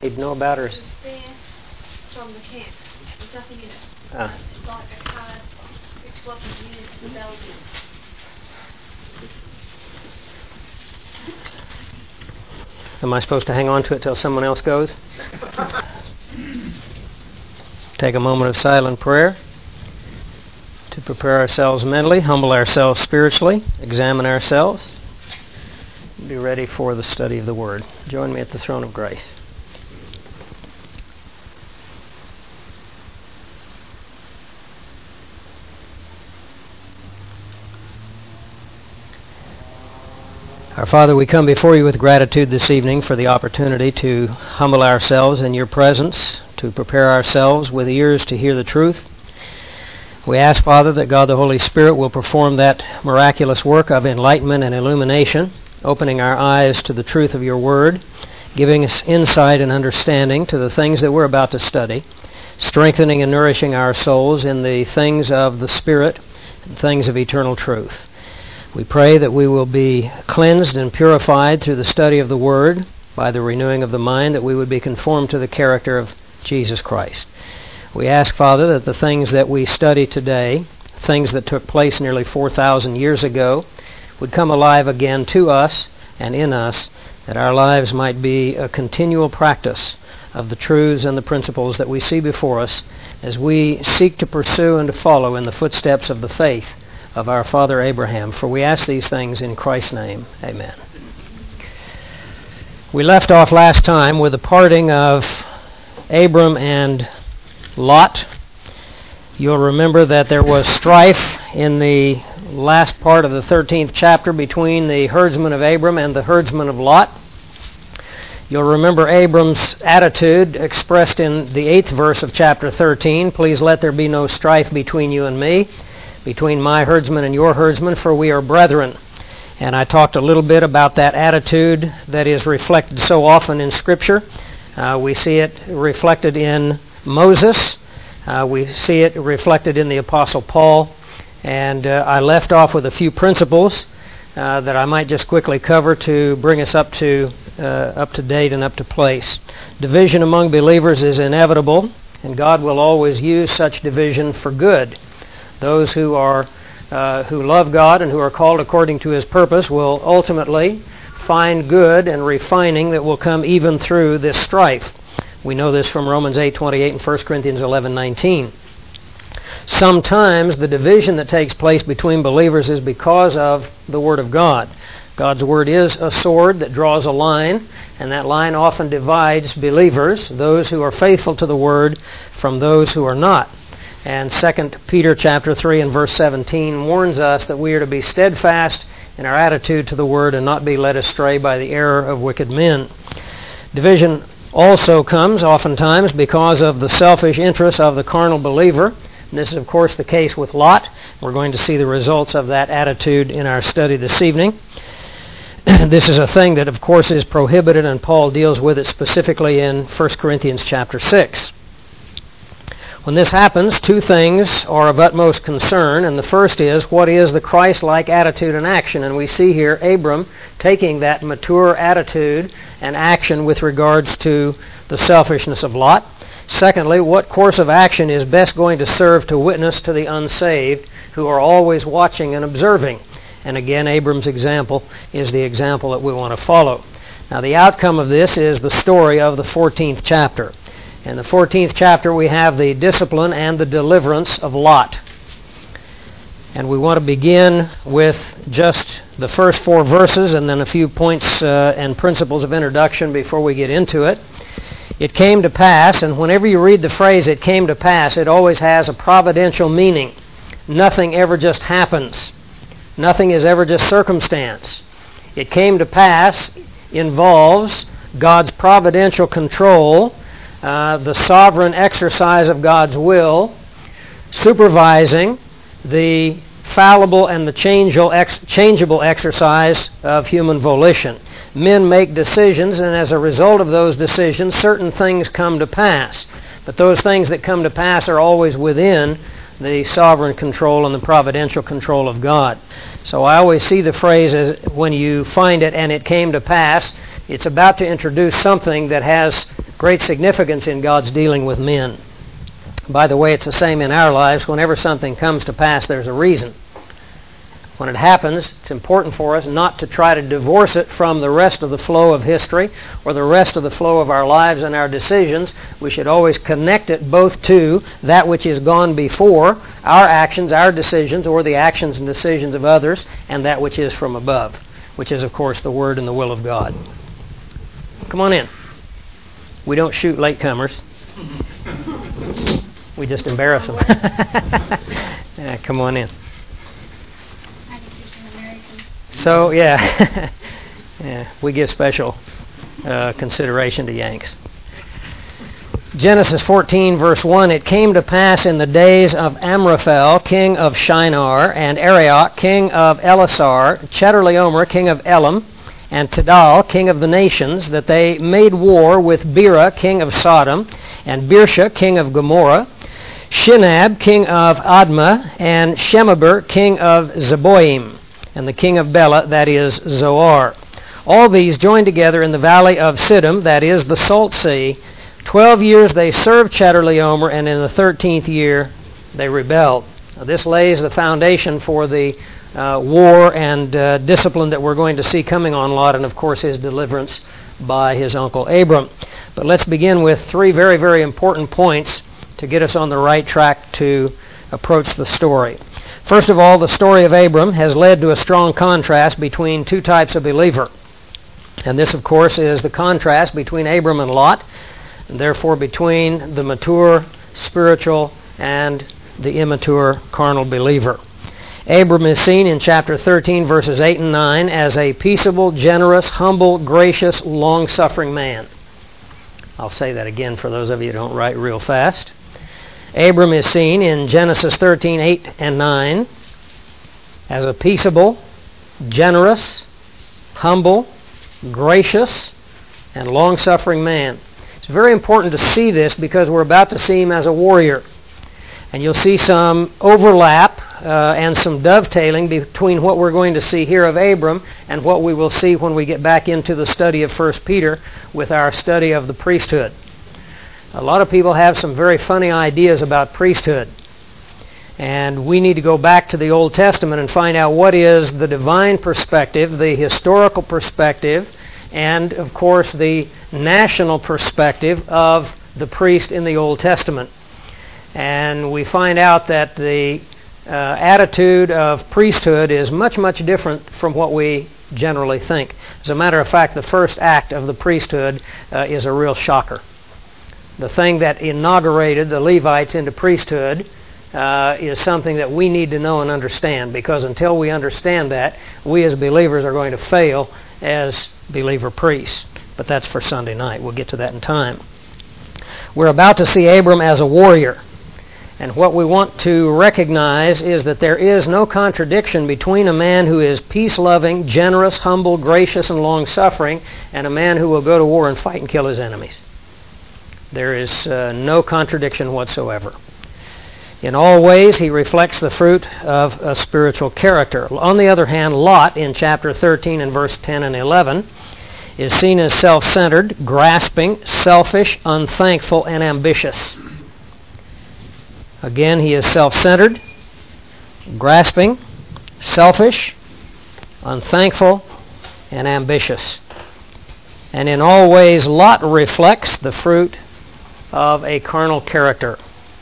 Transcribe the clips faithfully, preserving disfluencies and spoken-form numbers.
He'd know about her. It was there from the camp. There's nothing in it. Ah. It's like a card which wasn't used for Belgium. Am I supposed to hang on to it till someone else goes? Take a moment of silent prayer to prepare ourselves mentally, humble ourselves spiritually, examine ourselves, be ready for the study of the Word. Join me at the throne of grace. Our Father, we come before you with gratitude this evening for the opportunity to humble ourselves in your presence, to prepare ourselves with ears to hear the truth. We ask, Father, that God the Holy Spirit will perform that miraculous work of enlightenment and illumination, opening our eyes to the truth of your word, giving us insight and understanding to the things that we're about to study, strengthening and nourishing our souls in the things of the Spirit and things of eternal truth. We pray that we will be cleansed and purified through the study of the Word by the renewing of the mind, that we would be conformed to the character of Jesus Christ. We ask, Father, that the things that we study today, things that took place nearly four thousand years ago, would come alive again to us and in us, that our lives might be a continual practice of the truths and the principles that we see before us as we seek to pursue and to follow in the footsteps of the faith of our father Abraham. For we ask these things in Christ's name. Amen. We left off last time with the parting of Abram and Lot. You'll remember that there was strife in the last part of the thirteenth chapter between the herdsman of Abram and the herdsman of Lot. You'll remember Abram's attitude expressed in the eighth verse of chapter thirteen. Please let there be no strife between you and me, between my herdsman and your herdsman, for we are brethren. And I talked a little bit about that attitude that is reflected so often in Scripture. Uh, we see it reflected in Moses. Uh, we see it reflected in the Apostle Paul. And uh, I left off with a few principles uh, that I might just quickly cover to bring us up to uh, up to date and up to place. Division among believers is inevitable, and God will always use such division for good. Those who are uh, who love God and who are called according to His purpose will ultimately find good and refining that will come even through this strife. We know this from Romans eight twenty-eight and First Corinthians eleven nineteen. Sometimes the division that takes place between believers is because of the Word of God. God's Word is a sword that draws a line, and that line often divides believers, those who are faithful to the Word, from those who are not. And Second Peter chapter three and verse seventeen warns us that we are to be steadfast in our attitude to the Word and not be led astray by the error of wicked men. Division also comes oftentimes because of the selfish interests of the carnal believer. And this is, of course, the case with Lot. We're going to see the results of that attitude in our study this evening. This is a thing that, of course, is prohibited, and Paul deals with it specifically in First Corinthians chapter six. When this happens, two things are of utmost concern, and the first is, what is the Christ-like attitude and action? And we see here Abram taking that mature attitude and action with regards to the selfishness of Lot. Secondly, what course of action is best going to serve to witness to the unsaved who are always watching and observing? And again, Abram's example is the example that we want to follow. Now, the outcome of this is the story of the fourteenth chapter. In the fourteenth chapter, we have the discipline and the deliverance of Lot. And we want to begin with just the first four verses and then a few points uh, and principles of introduction before we get into it. It came to pass, and whenever you read the phrase, it came to pass, it always has a providential meaning. Nothing ever just happens. Nothing is ever just circumstance. It came to pass involves God's providential control, Uh, the sovereign exercise of God's will, supervising the fallible and the changeable, ex- changeable exercise of human volition. Men make decisions, and as a result of those decisions, certain things come to pass. But those things that come to pass are always within the sovereign control and the providential control of God. So I always see the phrase as, when you find it, and it came to pass, it's about to introduce something that has great significance in God's dealing with men. By the way, it's the same in our lives. Whenever something comes to pass, there's a reason. When it happens, it's important for us not to try to divorce it from the rest of the flow of history or the rest of the flow of our lives and our decisions. We should always connect it both to that which is gone before, our actions, our decisions, or the actions and decisions of others, and that which is from above, which is, of course, the Word and the will of God. Come on in. We don't shoot latecomers. We just embarrass them. Yeah, come on in. So, yeah, yeah, we give special uh, consideration to Yanks. Genesis fourteen, verse one, it came to pass in the days of Amraphel, king of Shinar, and Arioch, king of Elasar, Chedorlaomer, king of Elam, and Tidal, king of the nations, that they made war with Bera, king of Sodom, and Birsha, king of Gomorrah, Shinab, king of Admah, and Shemeber, king of Zeboim, and the king of Bela, that is Zoar. All these joined together in the valley of Siddim, that is the Salt Sea. Twelve years they served Chedorlaomer, and in the thirteenth year they rebelled. Now, this lays the foundation for the uh, war and uh, discipline that we're going to see coming on Lot, and of course his deliverance by his uncle Abram. But let's begin with three very, very important points to get us on the right track to approach the story. First of all, the story of Abram has led to a strong contrast between two types of believer. And this, of course, is the contrast between Abram and Lot, and therefore between the mature spiritual and the immature carnal believer. Abram is seen in chapter thirteen, verses eight and nine, as a peaceable, generous, humble, gracious, long-suffering man. I'll say that again for those of you who don't write real fast. Abram is seen in Genesis thirteen, eight and nine as a peaceable, generous, humble, gracious, and long-suffering man. It's very important to see this because we're about to see him as a warrior. And you'll see some overlap uh, and some dovetailing between what we're going to see here of Abram and what we will see when we get back into the study of First Peter with our study of the priesthood. A lot of people have some very funny ideas about priesthood. And we need to go back to the Old Testament and find out what is the divine perspective, the historical perspective, and, of course, the national perspective of the priest in the Old Testament. And we find out that the uh, attitude of priesthood is much, much different from what we generally think. As a matter of fact, the first act of the priesthood uh, is a real shocker. The thing that inaugurated the Levites into priesthood uh, is something that we need to know and understand, because until we understand that, we as believers are going to fail as believer priests. But that's for Sunday night. We'll get to that in time. We're about to see Abram as a warrior. And what we want to recognize is that there is no contradiction between a man who is peace-loving, generous, humble, gracious, and long-suffering, and a man who will go to war and fight and kill his enemies. There is uh, no contradiction whatsoever. In all ways, he reflects the fruit of a spiritual character. On the other hand, Lot, in chapter thirteen and verse ten and eleven, is seen as self-centered, grasping, selfish, unthankful, and ambitious. Again, he is self-centered, grasping, selfish, unthankful, and ambitious. And in all ways, Lot reflects the fruit of a carnal character.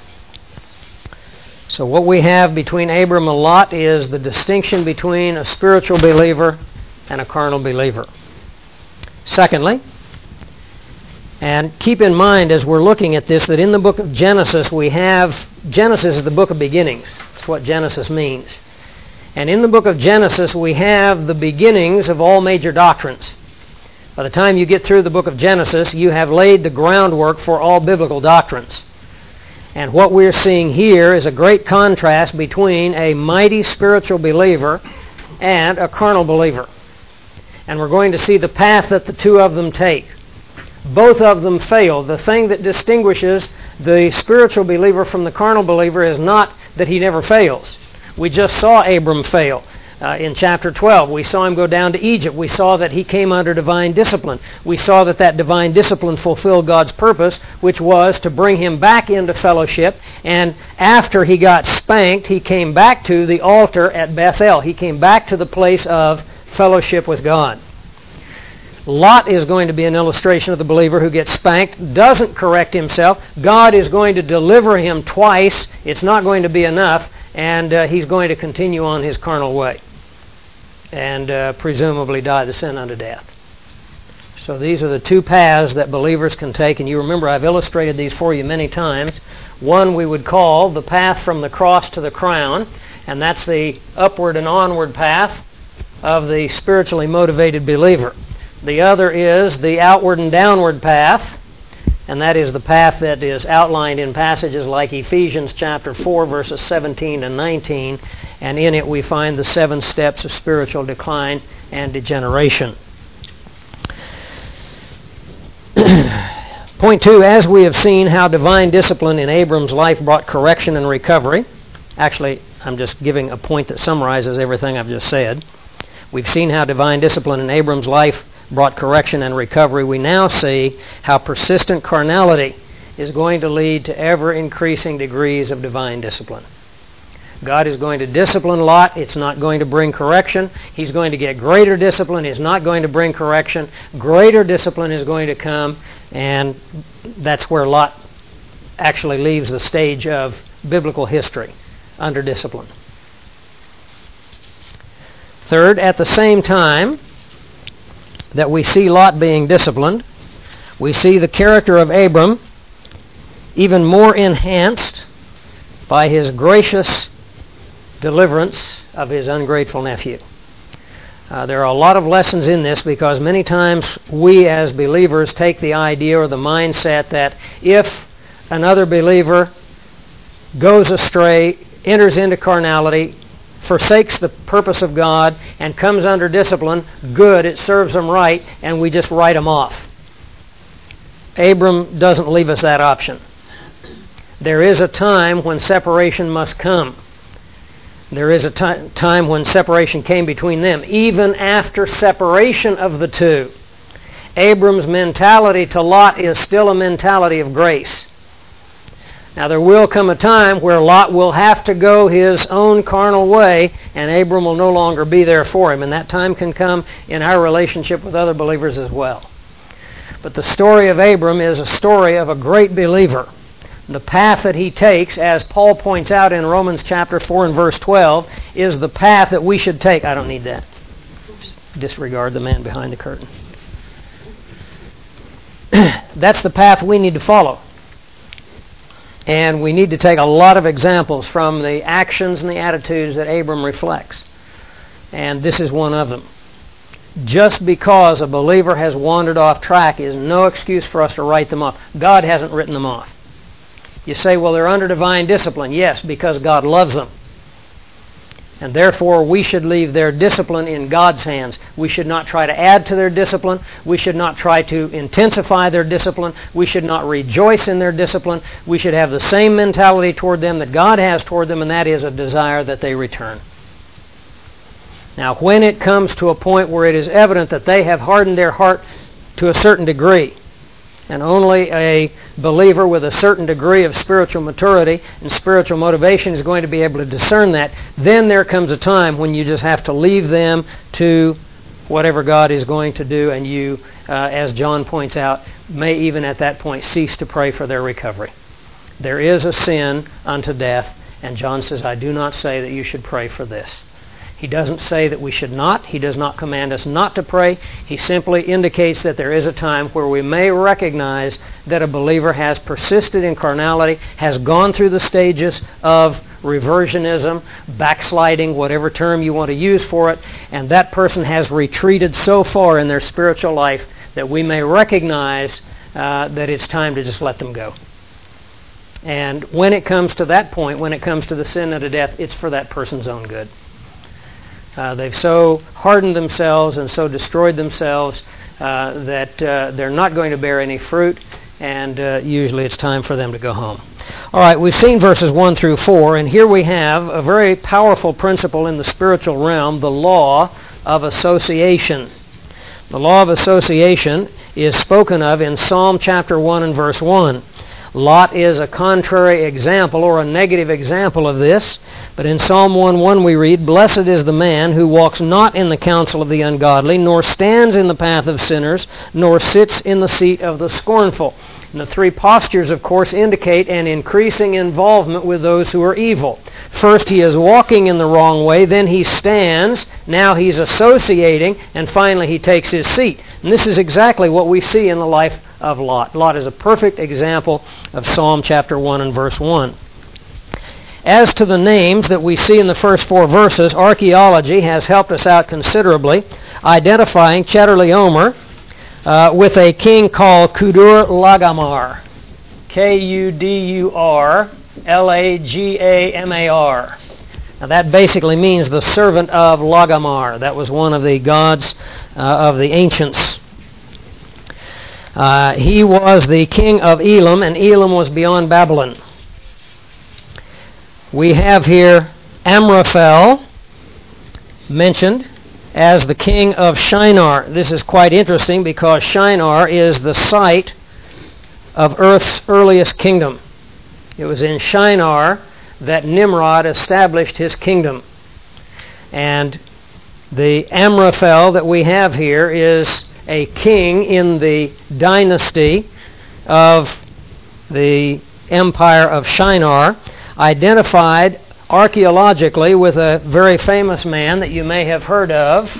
So what we have between Abram and Lot is the distinction between a spiritual believer and a carnal believer. Secondly, and keep in mind as we're looking at this that in the book of Genesis we have, Genesis is the book of beginnings. That's what Genesis means. And in the book of Genesis we have the beginnings of all major doctrines. By the time you get through the book of Genesis, you have laid the groundwork for all biblical doctrines. And what we're seeing here is a great contrast between a mighty spiritual believer and a carnal believer. And we're going to see the path that the two of them take. Both of them fail. The thing that distinguishes the spiritual believer from the carnal believer is not that he never fails. We just saw Abram fail. Uh, in chapter twelve, we saw him go down to Egypt. We saw that he came under divine discipline. We saw that that divine discipline fulfilled God's purpose, which was to bring him back into fellowship. And after he got spanked, he came back to the altar at Bethel. He came back to the place of fellowship with God. Lot is going to be an illustration of the believer who gets spanked, doesn't correct himself. God is going to deliver him twice. It's not going to be enough, and uh, he's going to continue on his carnal way and uh, presumably die the sin unto death. So these are the two paths that believers can take, and you remember I've illustrated these for you many times. One we would call the path from the cross to the crown, and that's the upward and onward path of the spiritually motivated believer. The other is the outward and downward path, and that is the path that is outlined in passages like Ephesians chapter four, verses seventeen and nineteen, and in it we find the seven steps of spiritual decline and degeneration. Point two, as we have seen how divine discipline in Abram's life brought correction and recovery. Actually, I'm just giving a point that summarizes everything I've just said. We've seen how divine discipline in Abram's life brought correction and recovery. We now see how persistent carnality is going to lead to ever-increasing degrees of divine discipline. God is going to discipline Lot. It's not going to bring correction. He's going to get greater discipline. It's not going to bring correction. Greater discipline is going to come, and that's where Lot actually leaves the stage of biblical history, under discipline. Third, at the same time that we see Lot being disciplined, we see the character of Abram even more enhanced by his gracious deliverance of his ungrateful nephew. Uh, there are a lot of lessons in this, because many times we as believers take the idea or the mindset that if another believer goes astray, enters into carnality, forsakes the purpose of God, and comes under discipline, good, it serves them right, and we just write them off. Abram doesn't leave us that option. There is a time when separation must come. There is a t- time when separation came between them. Even after separation of the two, Abram's mentality to Lot is still a mentality of grace. Now there will come a time where Lot will have to go his own carnal way, and Abram will no longer be there for him. And that time can come in our relationship with other believers as well. But the story of Abram is a story of a great believer. The path that he takes, as Paul points out in Romans chapter four and verse twelve, is the path that we should take. I don't need that. Disregard the man behind the curtain. That's the path we need to follow. And we need to take a lot of examples from the actions and the attitudes that Abram reflects. And this is one of them. Just because a believer has wandered off track is no excuse for us to write them off. God hasn't written them off. You say, well, they're under divine discipline. Yes, because God loves them. And therefore, we should leave their discipline in God's hands. We should not try to add to their discipline. We should not try to intensify their discipline. We should not rejoice in their discipline. We should have the same mentality toward them that God has toward them, and that is a desire that they return. Now, when it comes to a point where it is evident that they have hardened their heart to a certain degree, and only a believer with a certain degree of spiritual maturity and spiritual motivation is going to be able to discern that, then there comes a time when you just have to leave them to whatever God is going to do, and you, uh, as John points out, may even at that point cease to pray for their recovery. There is a sin unto death, and John says, I do not say that you should pray for this. He doesn't say that we should not. He does not command us not to pray. He simply indicates that there is a time where we may recognize that a believer has persisted in carnality, has gone through the stages of reversionism, backsliding, whatever term you want to use for it, and that person has retreated so far in their spiritual life that we may recognize uh, that it's time to just let them go. And when it comes to that point, when it comes to the sin unto death, it's for that person's own good. Uh, they've so hardened themselves and so destroyed themselves uh, that uh, they're not going to bear any fruit, and uh, usually it's time for them to go home. All right, we've seen verses one through four, and here we have a very powerful principle in the spiritual realm, the law of association. The law of association is spoken of in Psalm chapter one and verse one. Lot is a contrary example or a negative example of this, but in Psalm one one we read, "Blessed is the man who walks not in the counsel of the ungodly, nor stands in the path of sinners, nor sits in the seat of the scornful." And the three postures, of course, indicate an increasing involvement with those who are evil. First, he is walking in the wrong way, then he stands, now he's associating, and finally he takes his seat. And this is exactly what we see in the life of Lot. Lot is a perfect example of Psalm chapter one and verse one. As to the names that we see in the first four verses, archaeology has helped us out considerably, identifying Chedorlaomer uh, with a king called Kudur Lagamar. K U D U R L A G A M A R. Now that basically means the servant of Lagamar. That was one of the gods uh, of the ancients. Uh, he was the king of Elam, and Elam was beyond Babylon. We have here Amraphel mentioned as the king of Shinar. This is quite interesting because Shinar is the site of Earth's earliest kingdom. It was in Shinar that Nimrod established his kingdom. And the Amraphel that we have here is a king in the dynasty of the empire of Shinar, identified archaeologically with a very famous man that you may have heard of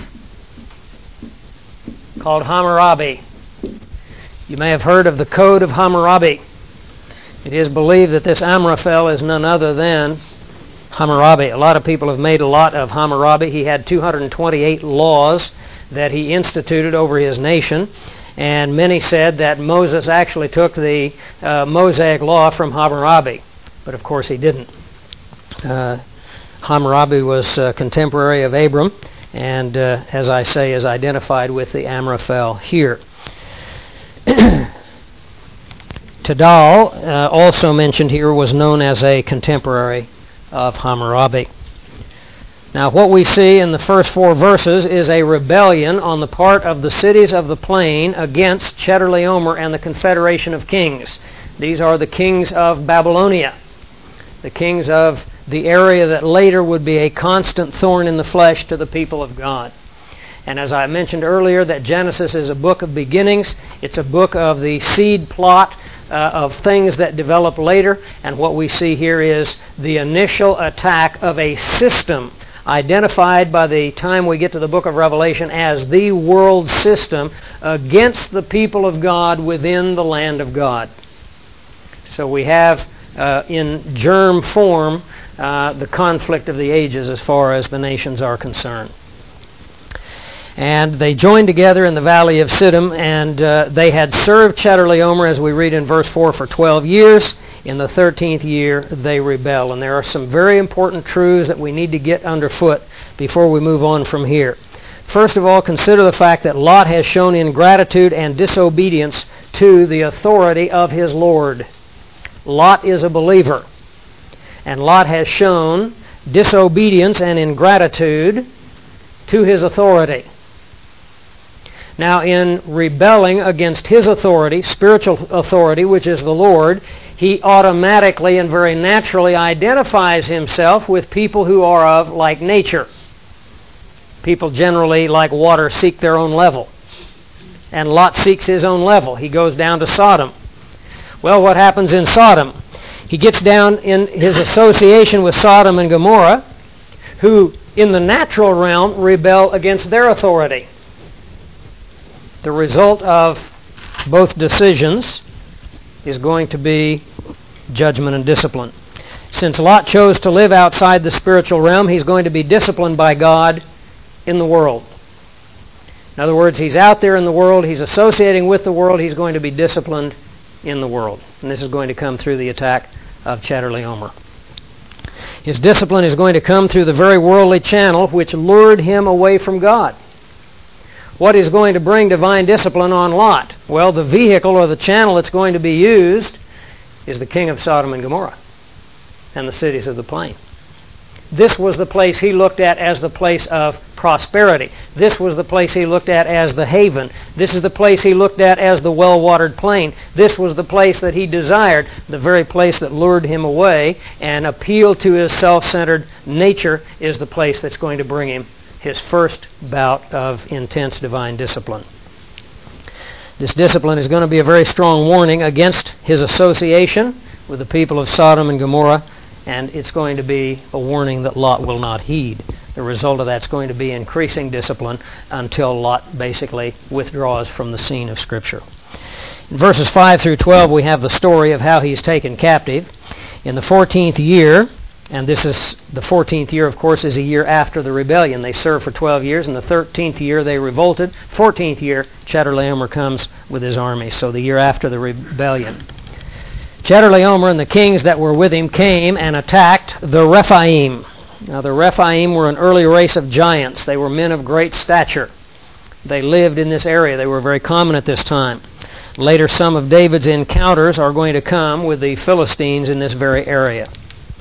called Hammurabi. You may have heard of the Code of Hammurabi. It is believed that this Amraphel is none other than Hammurabi. A lot of people have made a lot of Hammurabi. He had two hundred twenty-eight laws that he instituted over his nation, and many said that Moses actually took the uh, Mosaic law from Hammurabi, but of course he didn't. Uh, Hammurabi was uh, contemporary of Abram, and uh, as I say, is identified with the Amraphel here. Tidal, uh, also mentioned here, was known as a contemporary of Hammurabi. Now, what we see in the first four verses is a rebellion on the part of the cities of the plain against Chedorlaomer and the confederation of kings. These are the kings of Babylonia, the kings of the area that later would be a constant thorn in the flesh to the people of God. And as I mentioned earlier, that Genesis is a book of beginnings. It's a book of the seed plot uh, of things that develop later. And what we see here is the initial attack of a system identified by the time we get to the book of Revelation as the world system against the people of God within the land of God. So we have uh, in germ form uh, the conflict of the ages as far as the nations are concerned. And they joined together in the valley of Siddim, and uh, they had served Chedorlaomer, as we read in verse four, for twelve years. In the thirteenth year, they rebel. And there are some very important truths that we need to get underfoot before we move on from here. First of all, consider the fact that Lot has shown ingratitude and disobedience to the authority of his Lord. Lot is a believer, and Lot has shown disobedience and ingratitude to his authority. Now, in rebelling against his authority, spiritual authority, which is the Lord, he automatically and very naturally identifies himself with people who are of like nature. People generally, like water, seek their own level. And Lot seeks his own level. He goes down to Sodom. Well, what happens in Sodom? He gets down in his association with Sodom and Gomorrah, who in the natural realm rebel against their authority. The result of both decisions is going to be judgment and discipline. Since Lot chose to live outside the spiritual realm, he's going to be disciplined by God in the world. In other words, he's out there in the world, he's associating with the world, he's going to be disciplined in the world. And this is going to come through the attack of Chedorlaomer. His discipline is going to come through the very worldly channel which lured him away from God. What is going to bring divine discipline on Lot? Well, the vehicle or the channel that's going to be used is the king of Sodom and Gomorrah and the cities of the plain. This was the place he looked at as the place of prosperity. This was the place he looked at as the haven. This is the place he looked at as the well-watered plain. This was the place that he desired, the very place that lured him away and appealed to his self-centered nature is the place that's going to bring him his first bout of intense divine discipline. This discipline is going to be a very strong warning against his association with the people of Sodom and Gomorrah, and it's going to be a warning that Lot will not heed. The result of that's going to be increasing discipline until Lot basically withdraws from the scene of Scripture. In verses five through twelve, we have the story of how he's taken captive. In the fourteenth year, and this is the fourteenth year, of course, is a year after the rebellion. They served for twelve years. In the thirteenth year, they revolted. fourteenth year, Chedorlaomer comes with his army, so the year after the rebellion. Chedorlaomer and the kings that were with him came and attacked the Rephaim. Now the Rephaim were an early race of giants. They were men of great stature. They lived in this area. They were very common at this time. Later, some of David's encounters are going to come with the Philistines in this very area.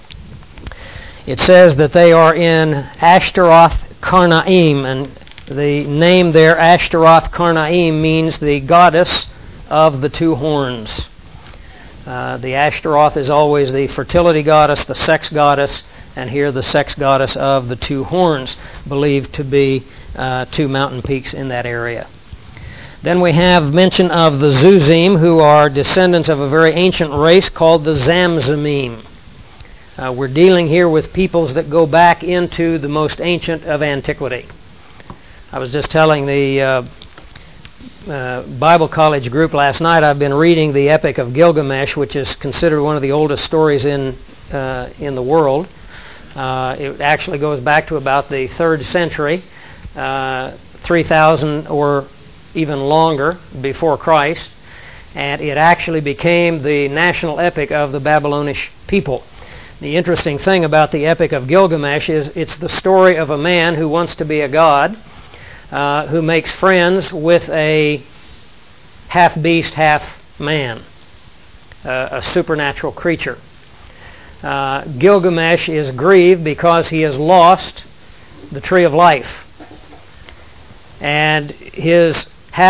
It says that they are in Ashtaroth Karnaim, and the name there, Ashtaroth Karnaim, means the goddess of the two horns. Uh, the Ashtaroth is always the fertility goddess, the sex goddess, and here the sex goddess of the two horns, believed to be uh, two mountain peaks in that area. Then we have mention of the Zuzim, who are descendants of a very ancient race called the Zamzumim. Uh, we're dealing here with peoples that go back into the most ancient of antiquity. I was just telling the uh, uh, Bible college group last night, I've been reading the Epic of Gilgamesh, which is considered one of the oldest stories in uh, in the world. Uh, it actually goes back to about the third century, uh, three thousand or even longer before Christ, and it actually became the national epic of the Babylonish people. The interesting thing about the Epic of Gilgamesh is it's the story of a man who wants to be a god, uh, who makes friends with a half-beast, half-man, uh, a supernatural creature. Uh, Gilgamesh is grieved because he has lost the Tree of Life. And his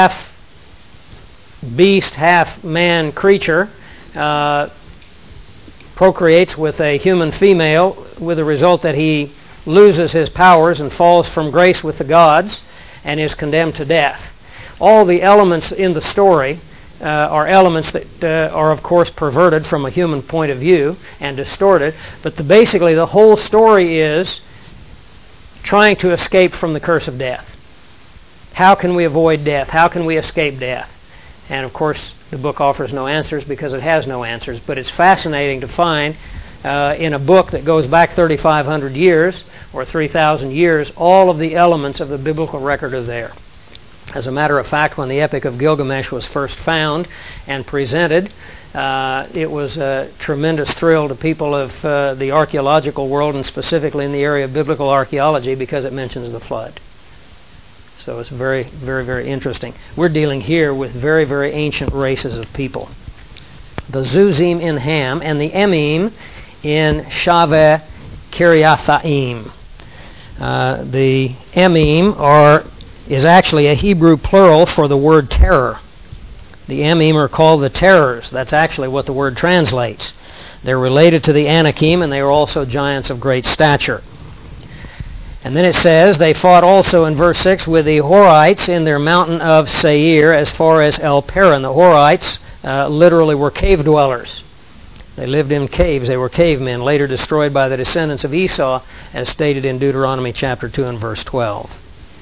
half-beast, half-man creature uh, procreates with a human female, with the result that he loses his powers and falls from grace with the gods and is condemned to death. All the elements in the story uh, are elements that uh, are, of course, perverted from a human point of view and distorted, but the, basically the whole story is trying to escape from the curse of death. How can we avoid death? How can we escape death? And of course, the book offers no answers because it has no answers. But it's fascinating to find uh, in a book that goes back thirty-five hundred years or three thousand years, all of the elements of the biblical record are there. As a matter of fact, when the Epic of Gilgamesh was first found and presented, uh, it was a tremendous thrill to people of uh, the archaeological world, and specifically in the area of biblical archaeology, because it mentions the flood. So it's very, very, very interesting. We're dealing here with very, very ancient races of people. The Zuzim in Ham and the Emim in Shaveh Kiriathaim. Uh, the Emim are is actually a Hebrew plural for the word terror. The Emim are called the terrors. That's actually what the word translates. They're related to the Anakim, and they are also giants of great stature. And then it says, they fought also in verse six with the Horites in their mountain of Seir as far as El Paran. The Horites uh, literally were cave dwellers. They lived in caves. They were cavemen, later destroyed by the descendants of Esau, as stated in Deuteronomy chapter two and verse twelve.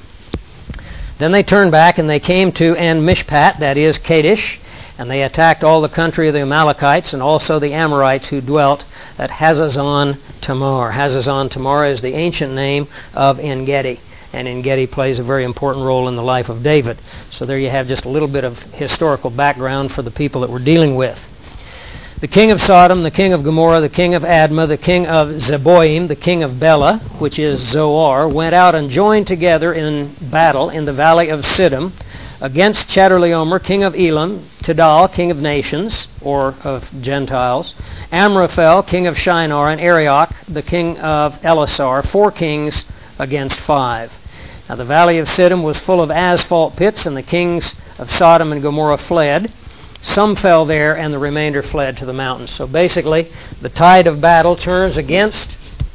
Then they turned back and they came to En Mishpat, that is Kadesh, and they attacked all the country of the Amalekites and also the Amorites who dwelt at Hazazon Tamar. Hazazon Tamar is the ancient name of En-Gedi, and En-Gedi plays a very important role in the life of David. So there you have just a little bit of historical background for the people that we're dealing with. The king of Sodom, the king of Gomorrah, the king of Admah, the king of Zeboim, the king of Bela, which is Zoar, went out and joined together in battle in the valley of Siddim against Chedorlaomer, king of Elam, Tidal, king of nations, or of Gentiles, Amraphel, king of Shinar, and Arioch, the king of Elasar, four kings against five. Now the valley of Siddim was full of asphalt pits, and the kings of Sodom and Gomorrah fled. Some fell there, and the remainder fled to the mountains. So basically, the tide of battle turns against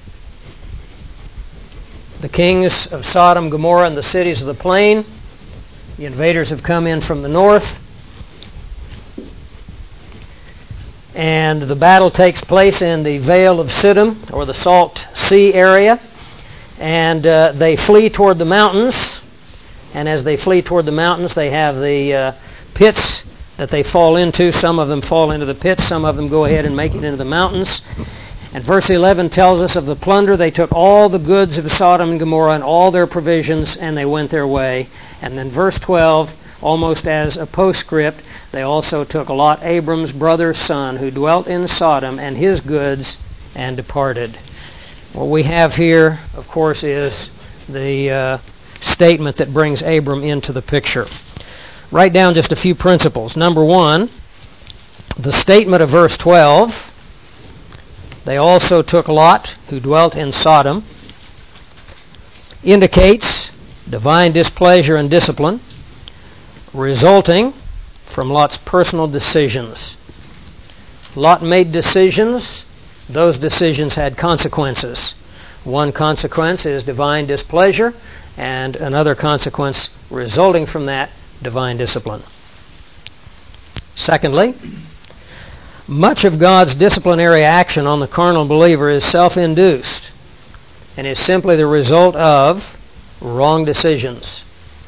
the kings of Sodom, Gomorrah, and the cities of the plain. The invaders have come in from the north. And the battle takes place in the Vale of Siddim, or the Salt Sea area. And uh, they flee toward the mountains. And as they flee toward the mountains, they have the uh, pits that they fall into. Some of them fall into the pits. Some of them go ahead and make it into the mountains. And verse eleven tells us of the plunder. They took all the goods of Sodom and Gomorrah and all their provisions, and they went their way. And then verse twelve, almost as a postscript, they also took Lot, Abram's brother's son, who dwelt in Sodom, and his goods, and departed. What we have here, of course, is the uh, statement that brings Abram into the picture. Write down just a few principles. Number one, the statement of verse twelve, they also took Lot, who dwelt in Sodom, indicates divine displeasure and discipline resulting from Lot's personal decisions. Lot made decisions. Those decisions had consequences. One consequence is divine displeasure, and another consequence resulting from that, divine discipline. Secondly, much of God's disciplinary action on the carnal believer is self-induced and is simply the result of wrong decisions.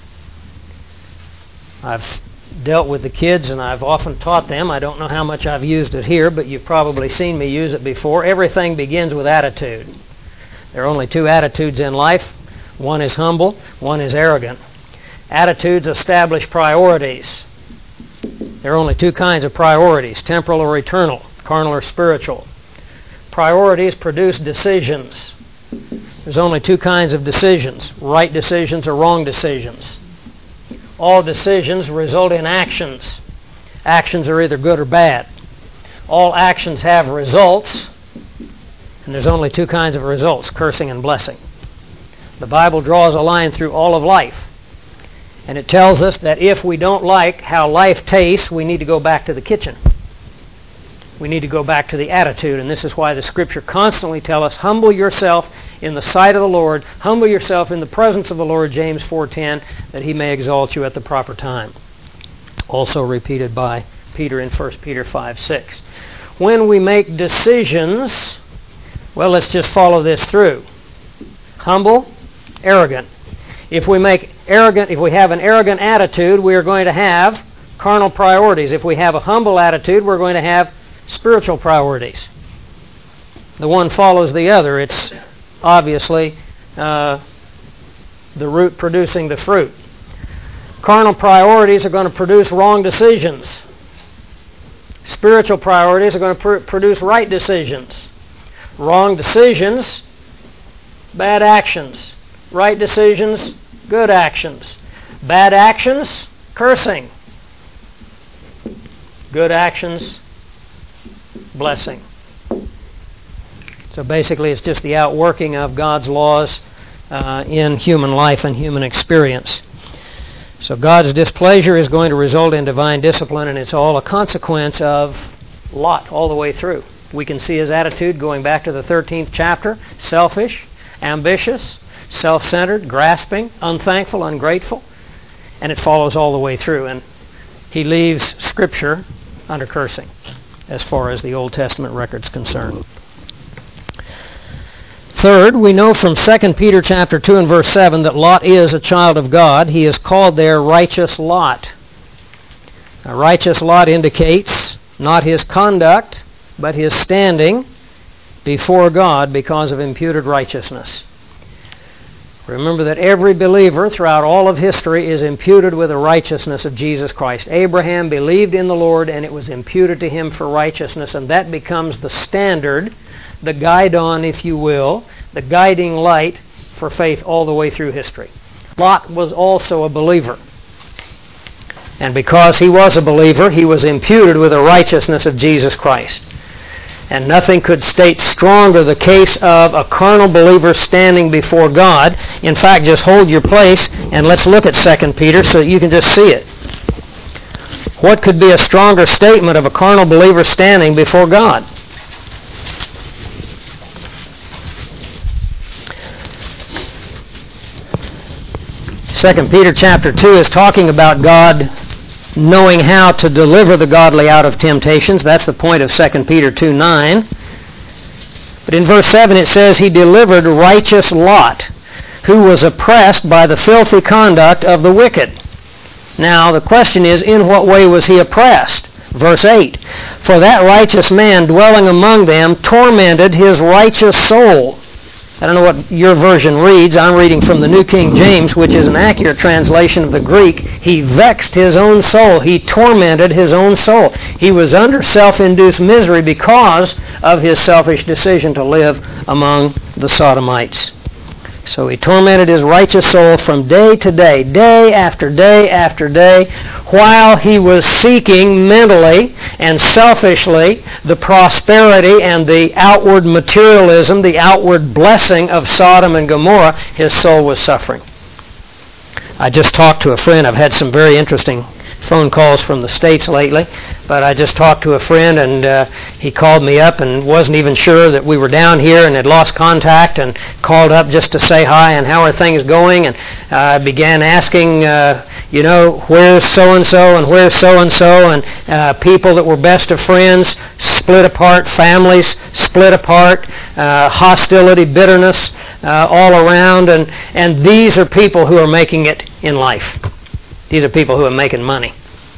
I've dealt with the kids and I've often taught them. I don't know how much I've used it here, but you've probably seen me use it before. Everything begins with attitude. There are only two attitudes in life. One is humble, one is arrogant. Attitudes establish priorities. There are only two kinds of priorities, temporal or eternal, carnal or spiritual. Priorities produce decisions. There's only two kinds of decisions, right decisions or wrong decisions. All decisions result in actions. Actions are either good or bad. All actions have results, and there's only two kinds of results, cursing and blessing. The Bible draws a line through all of life. And it tells us that if we don't like how life tastes, we need to go back to the kitchen. We need to go back to the attitude. And this is why the Scripture constantly tells us, humble yourself in the sight of the Lord, humble yourself in the presence of the Lord, James four ten, that He may exalt you at the proper time. Also repeated by Peter in First Peter five six. When we make decisions, well, let's just follow this through. Humble, arrogant. If we make arrogant, if we have an arrogant attitude, we are going to have carnal priorities. If we have a humble attitude, we're going to have spiritual priorities. The one follows the other. It's obviously uh, the root producing the fruit. Carnal priorities are going to produce wrong decisions. Spiritual priorities are going to pr- produce right decisions. Wrong decisions, bad actions. Right decisions, good actions. Bad actions, cursing. Good actions, blessing. So basically it's just the outworking of God's laws uh, in human life and human experience. So God's displeasure is going to result in divine discipline, and it's all a consequence of Lot all the way through. We can see his attitude going back to the thirteenth chapter, selfish, ambitious, self-centered, grasping, unthankful, ungrateful, and it follows all the way through. And he leaves Scripture under cursing as far as the Old Testament record's concerned. Third, we know from Second Peter chapter two and verse seven that Lot is a child of God. He is called there righteous Lot. A righteous Lot indicates not his conduct, but his standing before God because of imputed righteousness. Remember that every believer throughout all of history is imputed with the righteousness of Jesus Christ. Abraham believed in the Lord, and it was imputed to him for righteousness, and that becomes the standard, the guidon, if you will, the guiding light for faith all the way through history. Lot was also a believer. And because he was a believer, he was imputed with the righteousness of Jesus Christ. And nothing could state stronger the case of a carnal believer standing before God. In fact, just hold your place and let's look at Second Peter so that you can just see it. What could be a stronger statement of a carnal believer standing before God? Second Peter chapter two is talking about God knowing how to deliver the godly out of temptations. That's the point of Second Peter two nine. But in verse seven it says, He delivered righteous Lot, who was oppressed by the filthy conduct of the wicked. Now the question is, in what way was he oppressed? Verse eight, For that righteous man dwelling among them tormented his righteous soul. I don't know what your version reads. I'm reading from the New King James, which is an accurate translation of the Greek. He vexed his own soul. He tormented his own soul. He was under self-induced misery because of his selfish decision to live among the Sodomites. So he tormented his righteous soul from day to day, day after day after day, while he was seeking mentally and selfishly the prosperity and the outward materialism, the outward blessing of Sodom and Gomorrah. His soul was suffering. I just talked to a friend. I've had some very interesting phone calls from the States lately, but I just talked to a friend, and uh, he called me up and wasn't even sure that we were down here and had lost contact, and called up just to say hi and how are things going, and I uh, began asking, uh, you know, where's so-and-so and where's so-and-so, and uh, people that were best of friends split apart, families split apart, uh, hostility, bitterness uh, all around, and, and these are people who are making it in life. These are people who are making money.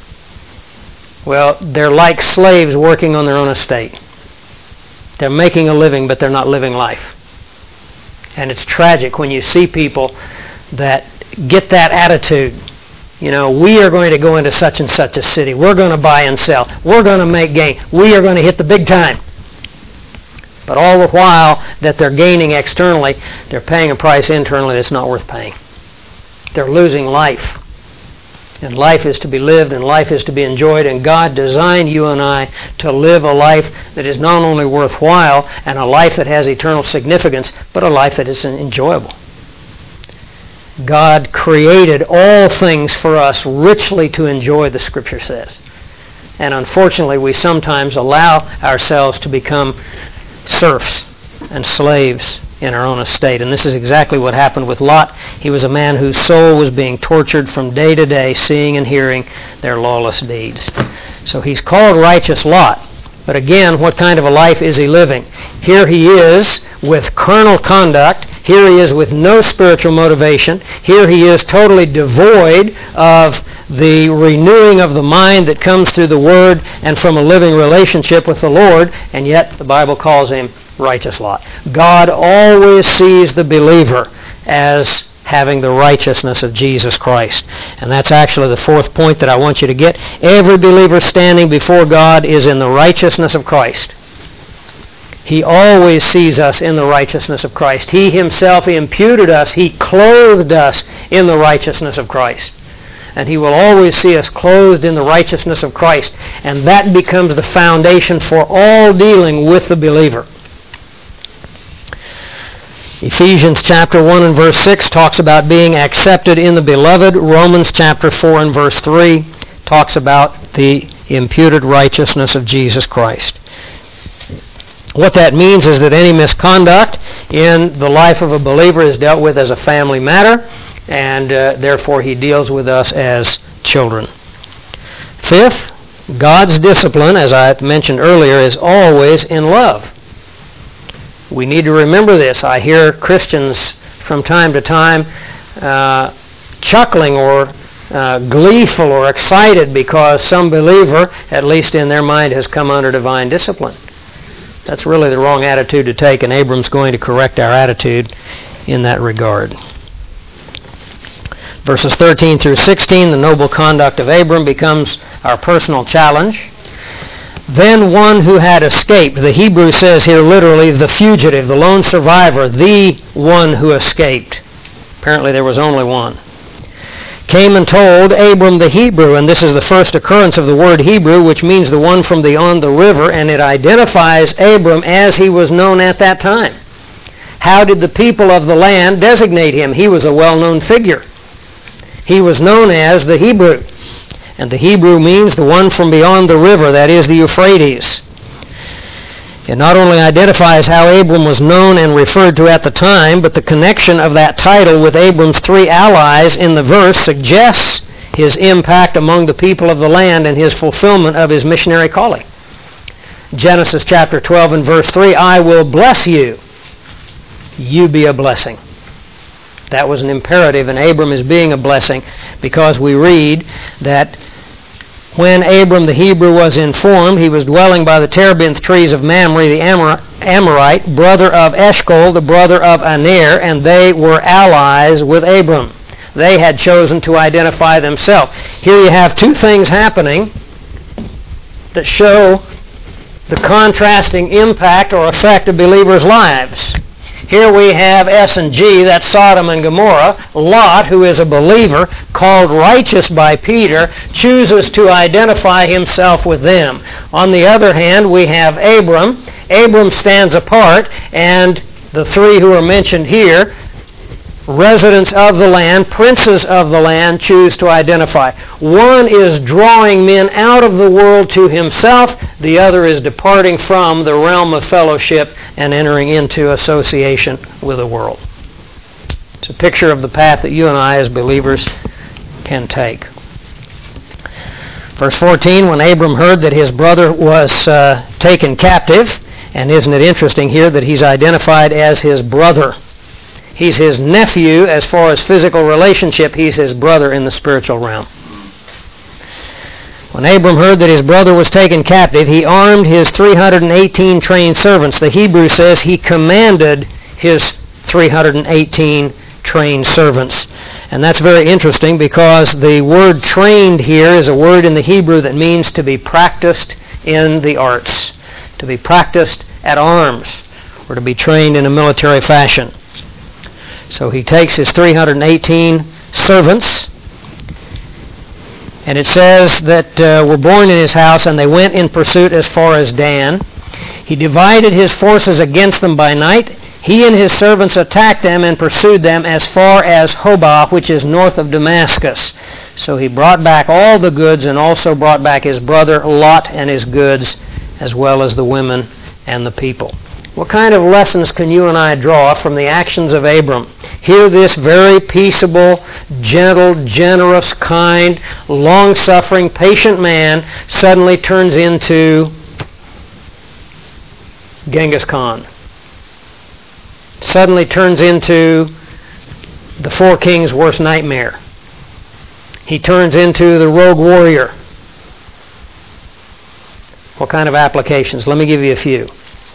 Well, they're like slaves working on their own estate. They're making a living, but they're not living life. And it's tragic when you see people that get that attitude. You know, we are going to go into such and such a city. We're going to buy and sell. We're going to make gain. We are going to hit the big time. But all the while that they're gaining externally, they're paying a price internally that's not worth paying. They're losing life. And life is to be lived, and life is to be enjoyed, and God designed you and I to live a life that is not only worthwhile and a life that has eternal significance, but a life that is enjoyable. God created all things for us richly to enjoy, the Scripture says. And unfortunately, we sometimes allow ourselves to become serfs and slaves in our own estate. And this is exactly what happened with Lot. He was a man whose soul was being tortured from day to day, seeing and hearing their lawless deeds. So he's called righteous Lot. But again, what kind of a life is he living? Here he is with carnal conduct. Here he is with no spiritual motivation. Here he is totally devoid of the renewing of the mind that comes through the Word and from a living relationship with the Lord. And yet the Bible calls him righteous Lot. God always sees the believer as having the righteousness of Jesus Christ. And that's actually the fourth point that I want you to get. Every believer standing before God is in the righteousness of Christ. He always sees us in the righteousness of Christ. He himself imputed us. He clothed us in the righteousness of Christ. And he will always see us clothed in the righteousness of Christ. And that becomes the foundation for all dealing with the believer. Ephesians chapter one and verse six talks about being accepted in the beloved. Romans chapter four and verse three talks about the imputed righteousness of Jesus Christ. What that means is that any misconduct in the life of a believer is dealt with as a family matter, and uh, therefore he deals with us as children. Fifth, God's discipline, as I mentioned earlier, is always in love. We need to remember this. I hear Christians from time to time uh, chuckling or uh, gleeful or excited because some believer, at least in their mind, has come under divine discipline. That's really the wrong attitude to take, and Abram's going to correct our attitude in that regard. Verses thirteen through sixteen, the noble conduct of Abram becomes our personal challenge. Then one who had escaped, the Hebrew says here literally the fugitive, the lone survivor, the one who escaped. Apparently there was only one. came and told Abram the Hebrew, and this is the first occurrence of the word Hebrew, which means the one from beyond the river, and it identifies Abram as he was known at that time. How did the people of the land designate him? He was a well-known figure. He was known as the Hebrew, and the Hebrew means the one from beyond the river, that is the Euphrates. It not only identifies how Abram was known and referred to at the time, but the connection of that title with Abram's three allies in the verse suggests his impact among the people of the land and his fulfillment of his missionary calling. Genesis chapter twelve and verse three, I will bless you. You be a blessing. That was an imperative, and Abram is being a blessing because we read that when Abram the Hebrew was informed, he was dwelling by the terebinth trees of Mamre, the Amor- Amorite, brother of Eshcol, the brother of Aner, and they were allies with Abram. They had chosen to identify themselves. Here you have two things happening that show the contrasting impact or effect of believers' lives. Here we have S and G, that's Sodom and Gomorrah. Lot, who is a believer, called righteous by Peter, chooses to identify himself with them. On the other hand, we have Abram. Abram stands apart, and the three who are mentioned here, residents of the land, princes of the land, choose to identify. One is drawing men out of the world to himself. The other is departing from the realm of fellowship and entering into association with the world. It's a picture of the path that you and I as believers can take. Verse fourteen, when Abram heard that his brother was uh, taken captive, and isn't it interesting here that he's identified as his brother? He's his nephew as far as physical relationship. He's his brother in the spiritual realm. When Abram heard that his brother was taken captive, he armed his three hundred eighteen trained servants. The Hebrew says he commanded his three hundred eighteen trained servants. And that's very interesting because the word trained here is a word in the Hebrew that means to be practiced in the arts, to be practiced at arms, or to be trained in a military fashion. So he takes his three hundred eighteen servants, and it says that uh, were born in his house, and they went in pursuit as far as Dan. He divided his forces against them by night. He and his servants attacked them and pursued them as far as Hobah, which is north of Damascus. So he brought back all the goods and also brought back his brother Lot and his goods, as well as the women and the people. What kind of lessons can you and I draw from the actions of Abram? Here this very peaceable, gentle, generous, kind, long-suffering, patient man suddenly turns into Genghis Khan. Suddenly turns into the four kings' worst nightmare. He turns into the rogue warrior. What kind of applications? Let me give you a few.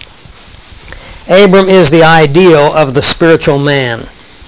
Abram is the ideal of the spiritual man.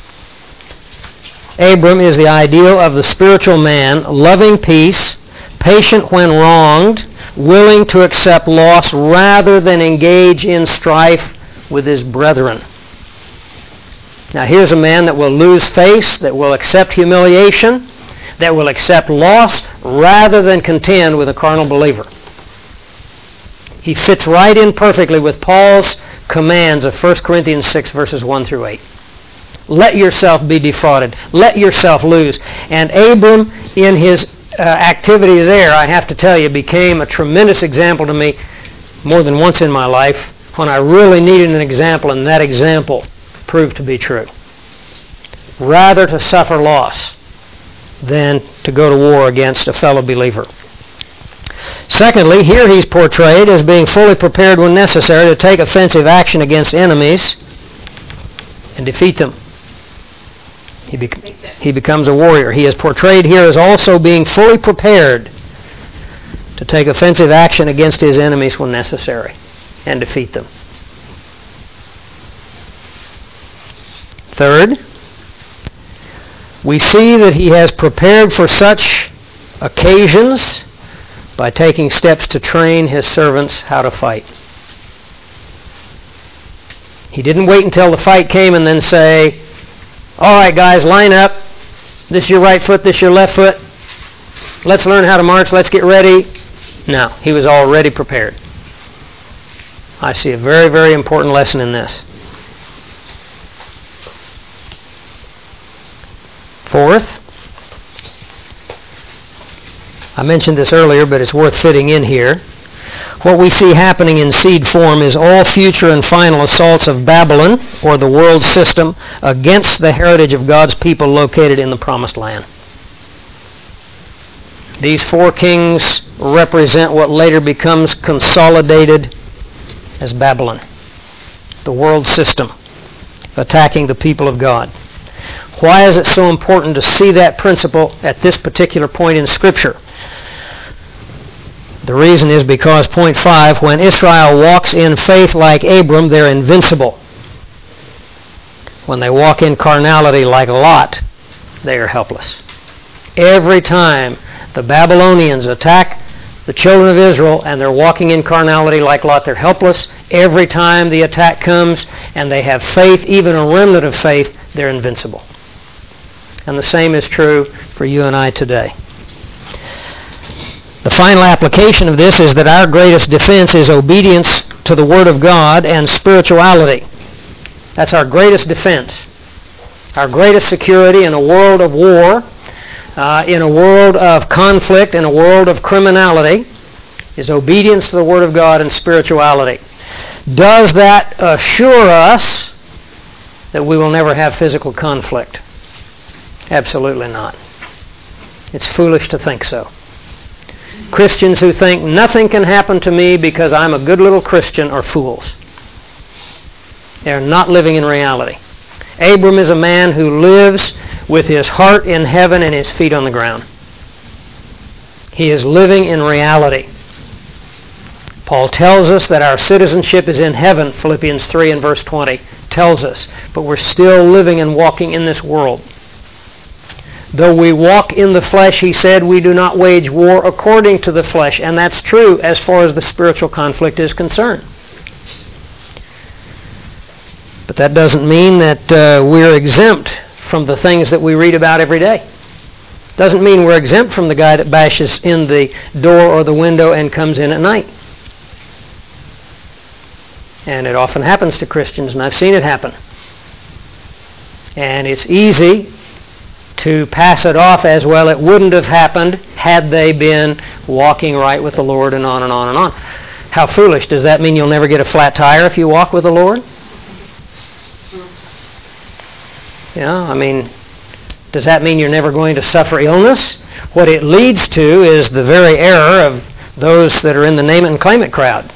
Abram is the ideal of the spiritual man, loving peace, patient when wronged, willing to accept loss rather than engage in strife with his brethren. Now here's a man that will lose face, that will accept humiliation, that will accept loss rather than contend with a carnal believer. He fits right in perfectly with Paul's commands of First Corinthians six, verses one through eight. Let yourself be defrauded. Let yourself lose. And Abram, in his uh, activity there, I have to tell you, became a tremendous example to me more than once in my life when I really needed an example, and that example proved to be true. Rather to suffer loss than to go to war against a fellow believer. Secondly, here he's portrayed as being fully prepared when necessary to take offensive action against enemies and defeat them. He, bec- he becomes a warrior. He is portrayed here as also being fully prepared to take offensive action against his enemies when necessary and defeat them. Third, we see that he has prepared for such occasions by taking steps to train his servants how to fight. He didn't wait until the fight came and then say, all right guys, line up. This is your right foot, this is your left foot. Let's learn how to march, let's get ready. No, he was already prepared. I see a very, very important lesson in this. Fourth, I mentioned this earlier, but it's worth fitting in here. What we see happening in seed form is all future and final assaults of Babylon, or the world system, against the heritage of God's people located in the Promised Land. These four kings represent what later becomes consolidated as Babylon, the world system, attacking the people of God. Why is it so important to see that principle at this particular point in Scripture? The reason is because, point five, when Israel walks in faith like Abram, they're invincible. When they walk in carnality like Lot, they are helpless. Every time the Babylonians attack the children of Israel and they're walking in carnality like Lot, they're helpless. Every time the attack comes and they have faith, even a remnant of faith, they're invincible. And the same is true for you and I today. The final application of this is that our greatest defense is obedience to the Word of God and spirituality. That's our greatest defense. Our greatest security in a world of war, uh, in a world of conflict, in a world of criminality, is obedience to the Word of God and spirituality. Does that assure us that we will never have physical conflict? Absolutely not. It's foolish to think so. Christians who think nothing can happen to me because I'm a good little Christian are fools. They're not living in reality. Abram is a man who lives with his heart in heaven and his feet on the ground. He is living in reality. Paul tells us that our citizenship is in heaven, Philippians three and verse twenty tells us, but we're still living and walking in this world. Though we walk in the flesh, he said, we do not wage war according to the flesh. And that's true as far as the spiritual conflict is concerned. But that doesn't mean that uh, we're exempt from the things that we read about every day. Doesn't mean we're exempt from the guy that bashes in the door or the window and comes in at night. And it often happens to Christians, and I've seen it happen. And it's easy to pass it off as, well, it wouldn't have happened had they been walking right with the Lord, and on and on and on. How foolish. Does that mean you'll never get a flat tire if you walk with the Lord? Yeah, I mean, does that mean you're never going to suffer illness? What it leads to is the very error of those that are in the name it and claim it crowd.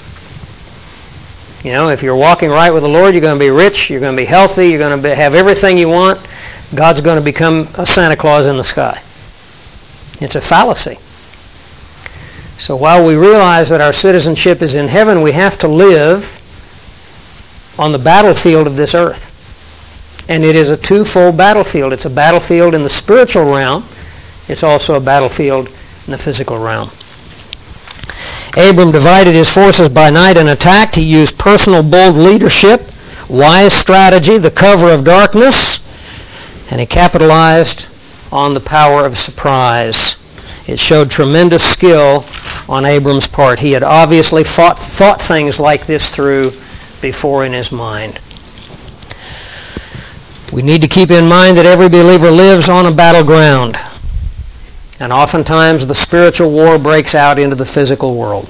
You know, if you're walking right with the Lord, you're going to be rich, you're going to be healthy, you're going to be, have everything you want. God's going to become a Santa Claus in the sky. It's a fallacy. So while we realize that our citizenship is in heaven, we have to live on the battlefield of this earth. And it is a twofold battlefield. It's a battlefield in the spiritual realm. It's also a battlefield in the physical realm. Abram divided his forces by night and attacked. He used personal bold leadership, wise strategy, the cover of darkness, and he capitalized on the power of surprise. It showed tremendous skill on Abram's part. He had obviously fought, thought things like this through before in his mind. We need to keep in mind that every believer lives on a battleground. And oftentimes the spiritual war breaks out into the physical world.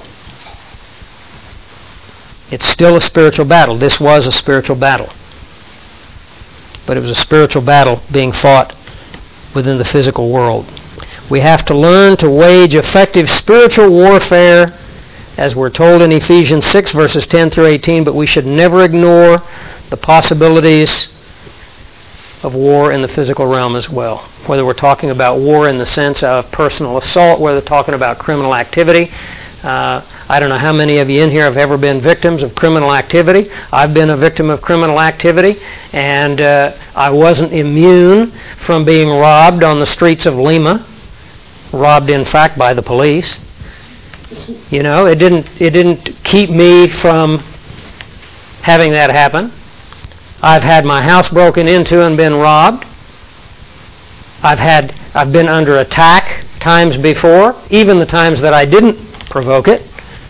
It's still a spiritual battle. This was a spiritual battle. But it was a spiritual battle being fought within the physical world. We have to learn to wage effective spiritual warfare, as we're told in Ephesians six, verses ten through eighteen, but we should never ignore the possibilities of war in the physical realm as well. Whether we're talking about war in the sense of personal assault, whether we're talking about criminal activity. Uh, I don't know how many of you in here have ever been victims of criminal activity. I've been a victim of criminal activity, and uh, I wasn't immune from being robbed on the streets of Lima. Robbed, in fact, by the police. You know, it didn't it didn't keep me from having that happen. I've had my house broken into and been robbed. I've had, I've been under attack times before, even the times that I didn't provoke it.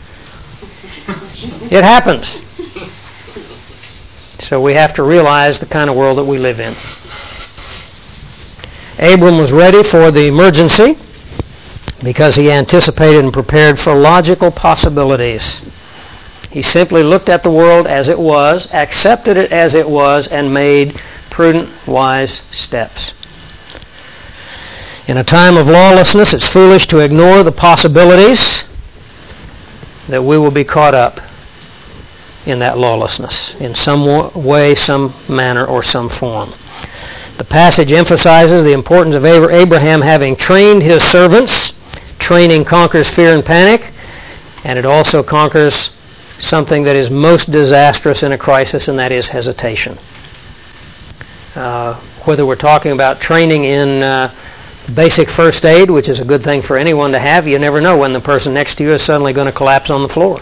It happens. So we have to realize the kind of world that we live in. Abram was ready for the emergency because he anticipated and prepared for logical possibilities. He simply looked at the world as it was, accepted it as it was, and made prudent, wise steps. In a time of lawlessness, it's foolish to ignore the possibilities that we will be caught up in that lawlessness in some way, some manner, or some form. The passage emphasizes the importance of Abraham having trained his servants. Training conquers fear and panic, and it also conquers something that is most disastrous in a crisis, and that is hesitation. Uh, whether we're talking about training in uh, basic first aid, which is a good thing for anyone to have, you never know when the person next to you is suddenly going to collapse on the floor.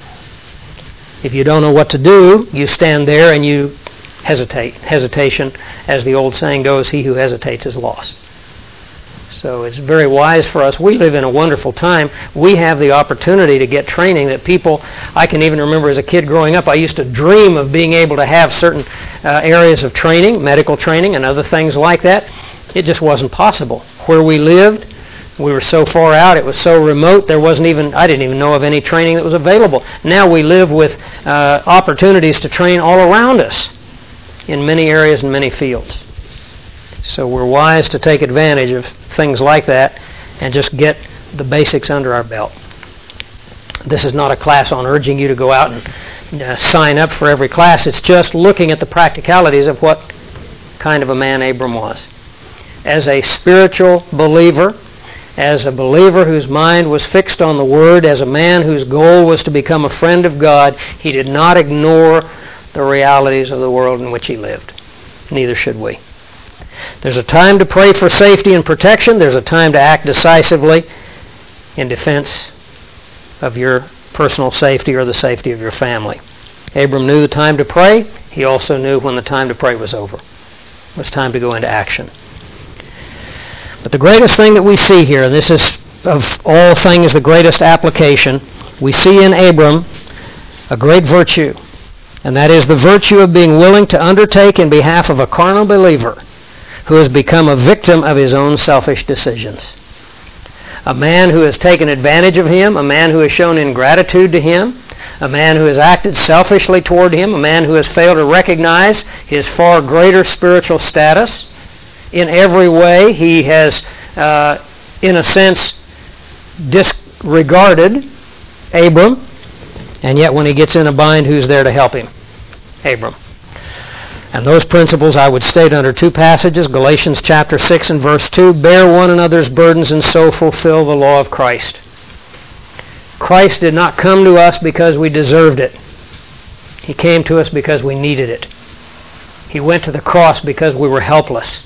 If you don't know what to do, you stand there and you hesitate. Hesitation, as the old saying goes, he who hesitates is lost. So it's very wise for us. We live in a wonderful time. We have the opportunity to get training that people, I can even remember as a kid growing up, I used to dream of being able to have certain uh, areas of training, medical training and other things like that. It just wasn't possible. Where we lived, we were so far out, it was so remote, there wasn't even, I didn't even know of any training that was available. Now we live with uh, opportunities to train all around us in many areas and many fields. So we're wise to take advantage of things like that and just get the basics under our belt. This is not a class on urging you to go out and uh, sign up for every class. It's just looking at the practicalities of what kind of a man Abram was. As a spiritual believer, as a believer whose mind was fixed on the Word, as a man whose goal was to become a friend of God, he did not ignore the realities of the world in which he lived. Neither should we. There's a time to pray for safety and protection. There's a time to act decisively in defense of your personal safety or the safety of your family. Abram knew the time to pray. He also knew when the time to pray was over. It was time to go into action. But the greatest thing that we see here, and this is of all things the greatest application, we see in Abram a great virtue, and that is the virtue of being willing to undertake in behalf of a carnal believer who has become a victim of his own selfish decisions. A man who has taken advantage of him, a man who has shown ingratitude to him, a man who has acted selfishly toward him, a man who has failed to recognize his far greater spiritual status. In every way, he has, uh, in a sense, disregarded Abram, and yet when he gets in a bind, who's there to help him? Abram. And those principles I would state under two passages, Galatians chapter six and verse two, bear one another's burdens and so fulfill the law of Christ. Christ did not come to us because we deserved it. He came to us because we needed it. He went to the cross because we were helpless.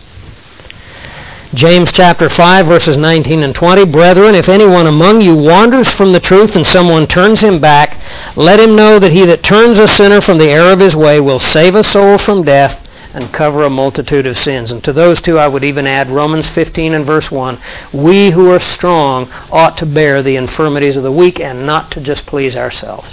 James chapter five, verses nineteen and twenty, brethren, if anyone among you wanders from the truth and someone turns him back, let him know that he that turns a sinner from the error of his way will save a soul from death and cover a multitude of sins. And to those two I would even add Romans fifteen and verse one, we who are strong ought to bear the infirmities of the weak and not to just please ourselves.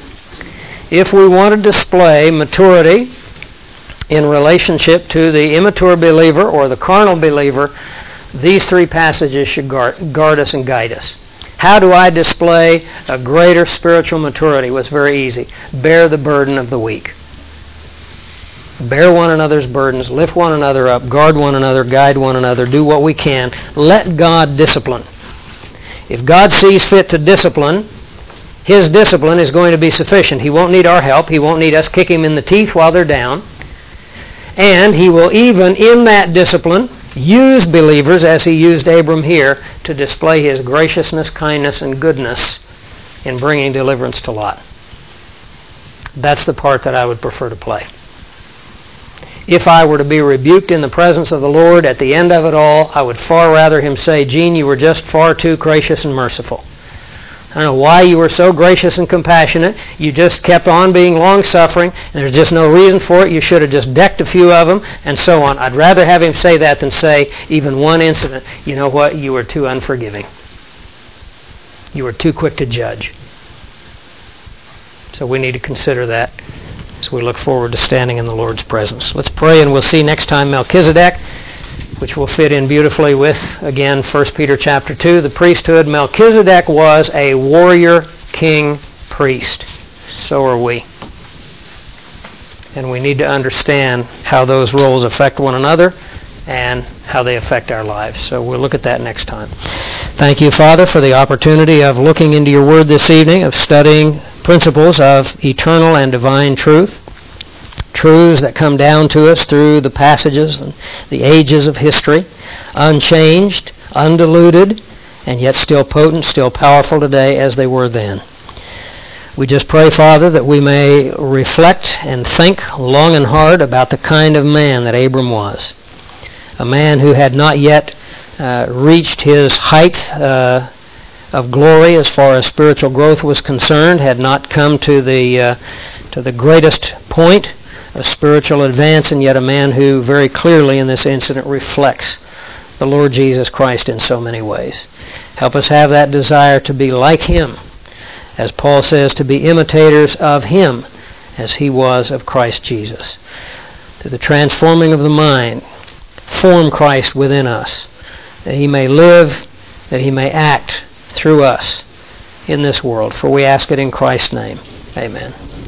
If we want to display maturity in relationship to the immature believer or the carnal believer, these three passages should guard, guard us and guide us. How do I display a greater spiritual maturity? Well, it's very easy. Bear the burden of the weak. Bear one another's burdens, lift one another up, guard one another, guide one another, do what we can. Let God discipline. If God sees fit to discipline, His discipline is going to be sufficient. He won't need our help. He won't need us kick Him in the teeth while they're down. And He will even, in that discipline, use believers, as He used Abram here, to display His graciousness, kindness, and goodness in bringing deliverance to Lot. That's the part that I would prefer to play. If I were to be rebuked in the presence of the Lord at the end of it all, I would far rather Him say, Gene, you were just far too gracious and merciful. I don't know why you were so gracious and compassionate. You just kept on being long-suffering, and there's just no reason for it. You should have just decked a few of them, and so on. I'd rather have him say that than say even one incident. You know what? You were too unforgiving. You were too quick to judge. So we need to consider that as we look forward to standing in the Lord's presence. Let's pray, and we'll see next time Melchizedek, which will fit in beautifully with, again, First Peter chapter two, the priesthood. Melchizedek was a warrior king priest. So are we. And we need to understand how those roles affect one another and how they affect our lives. So we'll look at that next time. Thank you, Father, for the opportunity of looking into your word this evening, of studying principles of eternal and divine truth. Truths that come down to us through the passages and the ages of history, unchanged, undiluted, and yet still potent, still powerful today as they were then. We just pray, Father, that we may reflect and think long and hard about the kind of man that Abram was. A man who had not yet uh, reached his height uh, of glory as far as spiritual growth was concerned, had not come to the uh, to the greatest point of spiritual advance, and yet a man who very clearly in this incident reflects the Lord Jesus Christ in so many ways. Help us have that desire to be like him, as Paul says, to be imitators of him as he was of Christ Jesus. Through the transforming of the mind, form Christ within us, that he may live, that he may act through us in this world. For we ask it in Christ's name. Amen.